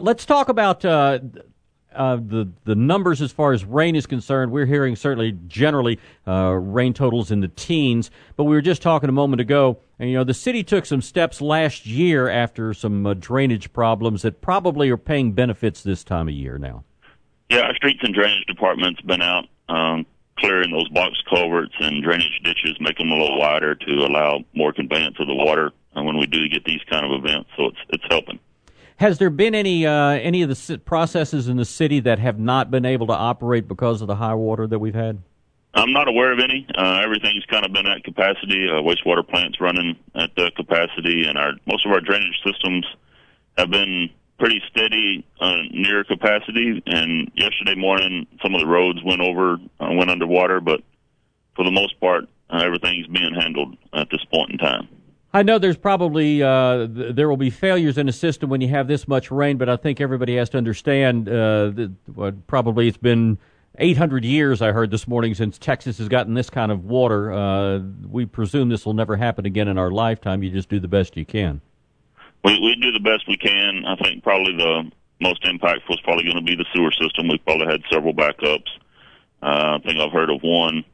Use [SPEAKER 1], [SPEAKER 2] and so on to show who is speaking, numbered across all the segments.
[SPEAKER 1] let's talk about the numbers as far as rain is concerned. We're hearing certainly generally rain totals in the teens, but we were just talking a moment ago, and the city took some steps last year after some drainage problems that probably are paying benefits this time of year now.
[SPEAKER 2] Yeah, our streets and drainage department's been out clearing those box culverts and drainage ditches, making them a little wider to allow more conveyance of the water when we do get these kind of events. So it's helping.
[SPEAKER 1] Has there been any of the processes in the city that have not been able to operate because of the high water that we've had?
[SPEAKER 2] I'm not aware of any. Everything's kind of been at capacity. Wastewater plant's running at capacity, and most of our drainage systems have been pretty steady near capacity. And yesterday morning, some of the roads went underwater, but for the most part, everything's being handled at this point in time.
[SPEAKER 1] I know there's probably there will be failures in the system when you have this much rain, but I think everybody has to understand probably it's been 800 years, I heard this morning, since Texas has gotten this kind of water. We presume this will never happen again in our lifetime. You just do the best you can.
[SPEAKER 2] We do the best we can. I think probably the most impactful is probably going to be the sewer system. We've probably had several backups. I think I've heard of one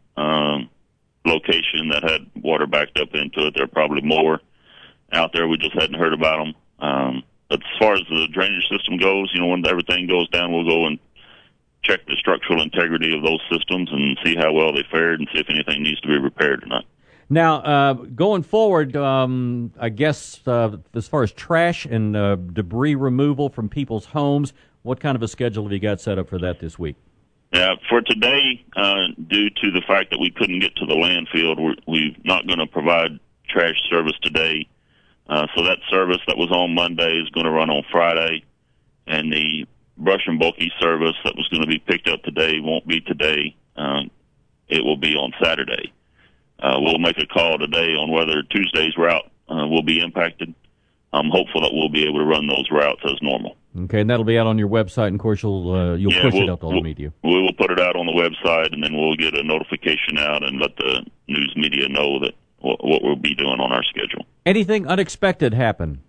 [SPEAKER 2] location that had water backed up into it. There are probably more out there. We just hadn't heard about them. But as far as the drainage system goes, when everything goes down, we'll go and check the structural integrity of those systems and see how well they fared and see if anything needs to be repaired or not.
[SPEAKER 1] Now, going forward, I guess as far as trash and debris removal from people's homes, what kind of a schedule have you got set up for that this week?
[SPEAKER 2] Yeah, for today, due to the fact that we couldn't get to the landfill, we're not going to provide trash service today. So that service that was on Monday is going to run on Friday, and the brush and bulky service that was going to be picked up today won't be today. It will be on Saturday. We'll make a call today on whether Tuesday's route will be impacted. I'm hopeful that we'll be able to run those routes as normal.
[SPEAKER 1] Okay, and that'll be out on your website, and of course you'll push it out to all the media.
[SPEAKER 2] We will put it out on the website, and then we'll get a notification out and let the news media know that what we'll be doing on our schedule.
[SPEAKER 1] Anything unexpected happen?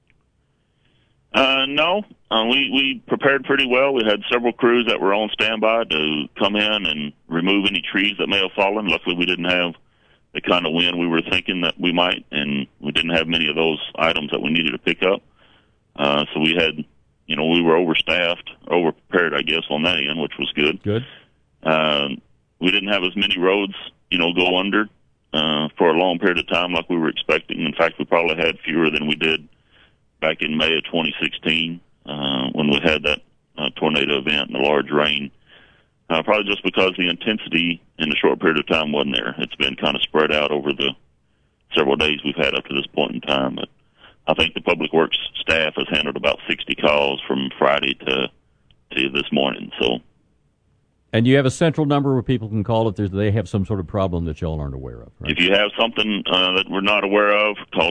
[SPEAKER 2] No. We prepared pretty well. We had several crews that were on standby to come in and remove any trees that may have fallen. Luckily, we didn't have the kind of wind we were thinking that we might, and we didn't have many of those items that we needed to pick up. So we had, we were overstaffed, overprepared, I guess, on that end, which was good.
[SPEAKER 1] Good.
[SPEAKER 2] We didn't have as many roads, go under for a long period of time like we were expecting. In fact, we probably had fewer than we did back in May of 2016 when we had that tornado event and the large rain. Probably just because the intensity in a short period of time wasn't there. It's been kind of spread out over the several days we've had up to this point in time. But I think the Public Works staff has handled about 60 calls from Friday to this morning. So,
[SPEAKER 1] and you have a central number where people can call if they have some sort of problem that y'all aren't aware of, right?
[SPEAKER 2] If you have something that we're not aware of, call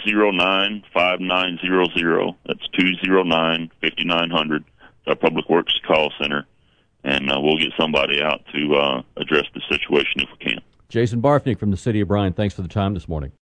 [SPEAKER 2] 209-5900. That's 209-5900. Our Public Works call center. And we'll get somebody out to address the situation if we can.
[SPEAKER 1] Jason Barfnick from the City of Bryan, thanks for the time this morning.